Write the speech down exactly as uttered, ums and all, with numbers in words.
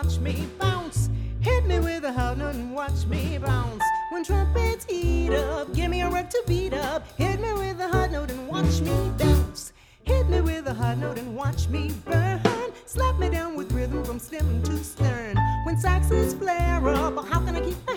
watch me bounce. Hit me with a high note and watch me bounce. When trumpets heat up, give me a rep to beat up. Hit me with a high note and watch me bounce. Hit me with a high note and watch me burn. Slap me down with rhythm from stem to stern. When saxes flare up, how can I keep